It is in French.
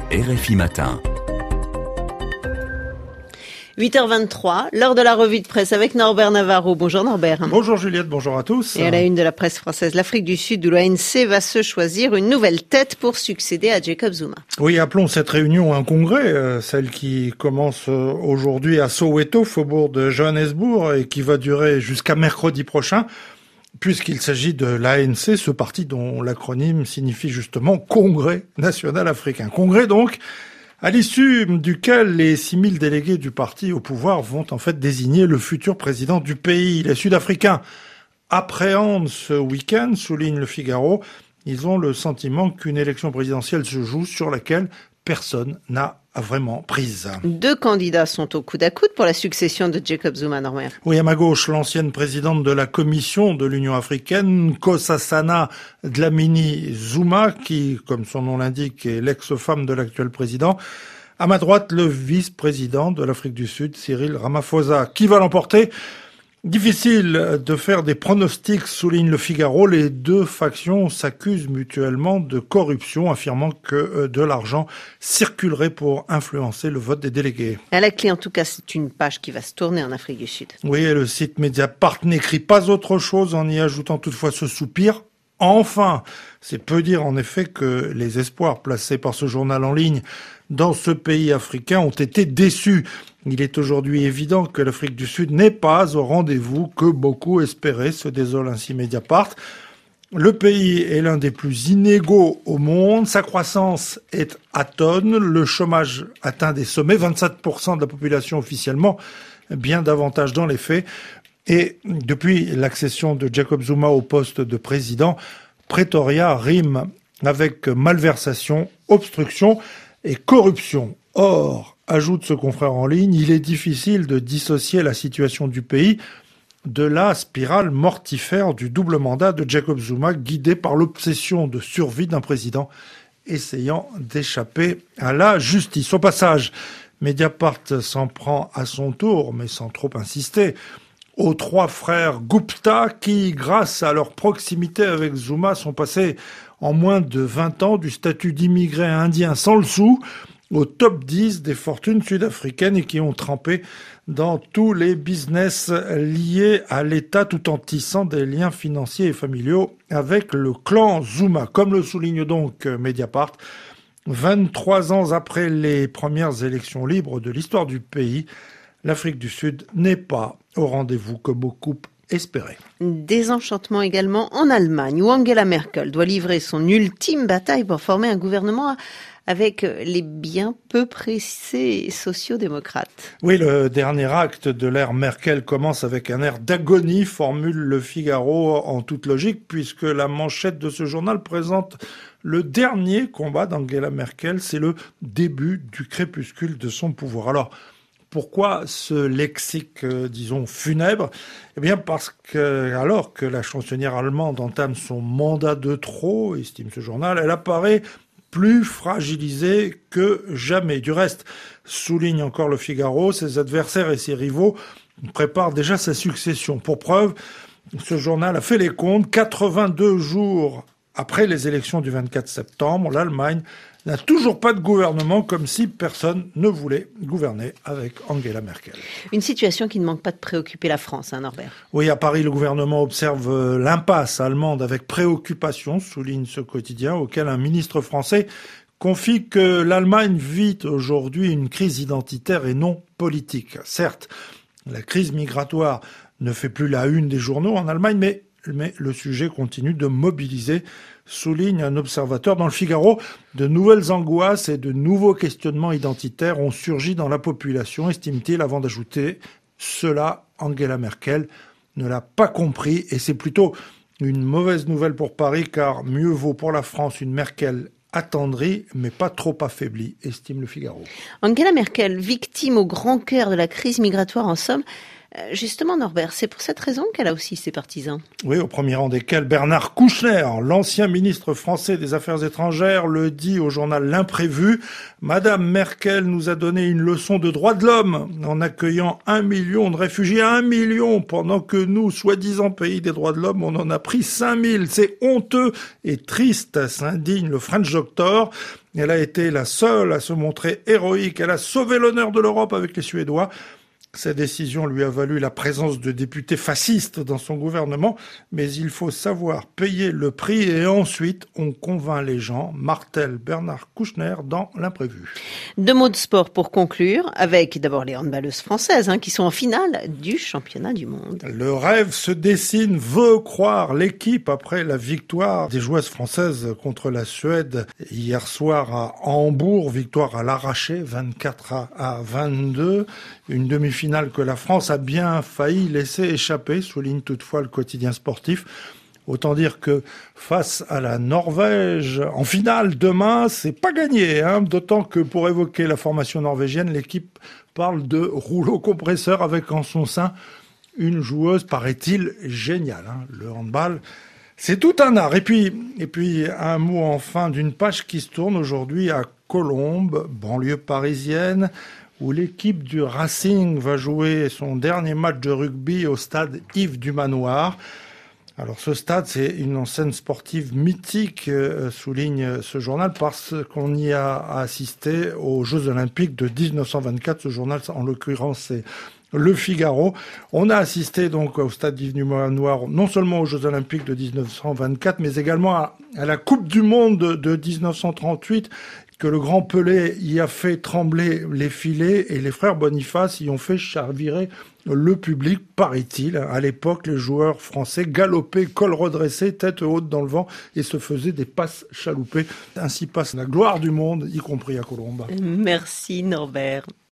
RFI Matin. 8h23, l'heure de la revue de presse avec Norbert Navarro. Bonjour Norbert. Bonjour Juliette, bonjour à tous. Et à la une de la presse française, l'Afrique du Sud, où l'ANC va se choisir une nouvelle tête pour succéder à Jacob Zuma. Oui, appelons cette réunion un congrès, celle qui commence aujourd'hui à Soweto, faubourg de Johannesburg, et qui va durer jusqu'à mercredi prochain, puisqu'il s'agit de l'ANC, ce parti dont l'acronyme signifie justement Congrès national africain. Congrès donc, à l'issue duquel les 6000 délégués du parti au pouvoir vont en fait désigner le futur président du pays. Les Sud-Africains appréhendent ce week-end, souligne Le Figaro. Ils ont le sentiment qu'une élection présidentielle se joue sur laquelle personne n'a vraiment prise. 2 candidats sont au coude à coude pour la succession de Jacob Zuma, Norbert. Oui, à ma gauche, l'ancienne présidente de la Commission de l'Union africaine, Nkosazana Dlamini-Zuma, qui, comme son nom l'indique, est l'ex-femme de l'actuel président. À ma droite, le vice-président de l'Afrique du Sud, Cyril Ramaphosa. Qui va l'emporter ? Difficile de faire des pronostics, souligne Le Figaro. Les 2 factions s'accusent mutuellement de corruption, affirmant que de l'argent circulerait pour influencer le vote des délégués. À la clé, en tout cas, c'est une page qui va se tourner en Afrique du Sud. Oui, et le site Mediapart n'écrit pas autre chose en y ajoutant toutefois ce soupir. Enfin, c'est peu dire en effet que les espoirs placés par ce journal en ligne dans ce pays africain ont été déçus. Il est aujourd'hui évident que l'Afrique du Sud n'est pas au rendez-vous que beaucoup espéraient, se désole ainsi Mediapart. Le pays est l'un des plus inégaux au monde, sa croissance est atone, le chômage atteint des sommets, 27% de la population officiellement, bien davantage dans les faits. Et depuis l'accession de Jacob Zuma au poste de président, Pretoria rime avec malversation, obstruction et corruption. Or, ajoute ce confrère en ligne, il est difficile de dissocier la situation du pays de la spirale mortifère du double mandat de Jacob Zuma, guidé par l'obsession de survie d'un président essayant d'échapper à la justice. Au passage, Mediapart s'en prend à son tour, mais sans trop insister, aux 3 frères Gupta qui, grâce à leur proximité avec Zuma, sont passés en moins de 20 ans du statut d'immigré indien sans le sou au top 10 des fortunes sud-africaines et qui ont trempé dans tous les business liés à l'État tout en tissant des liens financiers et familiaux avec le clan Zuma. Comme le souligne donc Mediapart, 23 ans après les premières élections libres de l'histoire du pays, l'Afrique du Sud n'est pas au rendez-vous que beaucoup espéraient. Désenchantement également en Allemagne, où Angela Merkel doit livrer son ultime bataille pour former un gouvernement avec les bien peu pressés sociaux-démocrates. Oui, le dernier acte de l'ère Merkel commence avec un air d'agonie, formule Le Figaro en toute logique, puisque la manchette de ce journal présente le dernier combat d'Angela Merkel, c'est le début du crépuscule de son pouvoir. Alors, pourquoi ce lexique, disons, funèbre ? Eh bien, parce que, alors que la chansonnière allemande entame son mandat de trop, estime ce journal, elle apparaît plus fragilisée que jamais. Du reste, souligne encore Le Figaro, ses adversaires et ses rivaux préparent déjà sa succession. Pour preuve, ce journal a fait les comptes, 82 jours après les élections du 24 septembre, l'Allemagne n'a toujours pas de gouvernement, comme si personne ne voulait gouverner avec Angela Merkel. Une situation qui ne manque pas de préoccuper la France, Norbert. Oui, à Paris, le gouvernement observe l'impasse allemande avec préoccupation, souligne ce quotidien, auquel un ministre français confie que l'Allemagne vit aujourd'hui une crise identitaire et non politique. Certes, la crise migratoire ne fait plus la une des journaux en Allemagne, mais le sujet continue de mobiliser, souligne un observateur dans Le Figaro. De nouvelles angoisses et de nouveaux questionnements identitaires ont surgi dans la population, estime-t-il, avant d'ajouter « Cela, Angela Merkel ne l'a pas compris et c'est plutôt une mauvaise nouvelle pour Paris car mieux vaut pour la France une Merkel attendrie mais pas trop affaiblie », estime Le Figaro. Angela Merkel, victime au grand cœur de la crise migratoire en somme, Justement, Norbert, c'est pour cette raison qu'elle a aussi ses partisans. Oui, au premier rang desquels Bernard Kouchner, l'ancien ministre français des Affaires étrangères, le dit au journal L'Imprévu. Madame Merkel nous a donné une leçon de droits de l'homme en accueillant 1 million de réfugiés, 1 million, pendant que nous, soi-disant pays des droits de l'homme, on en a pris 5000. C'est honteux et triste, s'indigne le French Doctor. Elle a été la seule à se montrer héroïque. Elle a sauvé l'honneur de l'Europe avec les Suédois. Cette décision lui a valu la présence de députés fascistes dans son gouvernement, mais il faut savoir payer le prix et ensuite on convainc les gens, martèle Bernard Kouchner dans L'Imprévu. 2 mots de sport pour conclure, avec d'abord les handballeuses françaises qui sont en finale du championnat du monde. Le rêve se dessine, veut croire l'équipe après la victoire des joueuses françaises contre la Suède hier soir à Hambourg, victoire à l'arraché, 24-22, une demi-finale que la France a bien failli laisser échapper, souligne toutefois le quotidien sportif. Autant dire que face à la Norvège, en finale demain, c'est pas gagné, d'autant que pour évoquer la formation norvégienne, l'équipe parle de rouleau compresseur avec en son sein une joueuse, paraît-il, géniale. Le handball, c'est tout un art. Et puis un mot enfin d'une page qui se tourne aujourd'hui à Colombes, banlieue parisienne, où l'équipe du Racing va jouer son dernier match de rugby au stade Yves du Manoir. Alors ce stade, c'est une enceinte sportive mythique, souligne ce journal, parce qu'on y a assisté aux Jeux Olympiques de 1924. Ce journal, en l'occurrence, c'est Le Figaro. On a assisté donc au stade Yves du Manoir, non seulement aux Jeux Olympiques de 1924, mais également à la Coupe du Monde de 1938, que le grand Pelé y a fait trembler les filets et les frères Boniface y ont fait chavirer le public, paraît-il. À l'époque, les joueurs français galopaient, col redressé, tête haute dans le vent et se faisaient des passes chaloupées. Ainsi passe la gloire du monde, y compris à Colombes. Merci Norbert.